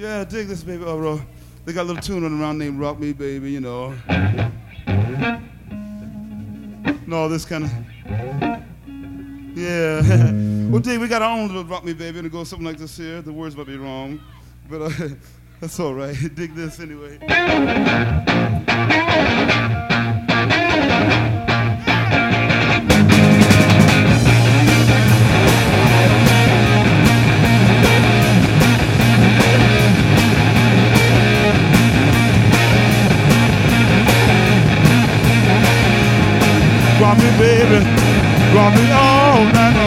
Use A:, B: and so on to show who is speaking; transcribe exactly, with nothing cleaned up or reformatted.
A: Yeah, dig this, baby. Oh, bro. They got a little tune running around named Rock Me, Baby, you know. No, this kind of... Yeah. Well, dig, we got our own little Rock Me, Baby, and it goes something like this here. The words might be wrong, but uh, that's all right. Dig this anyway. Rock me, baby, rock me all night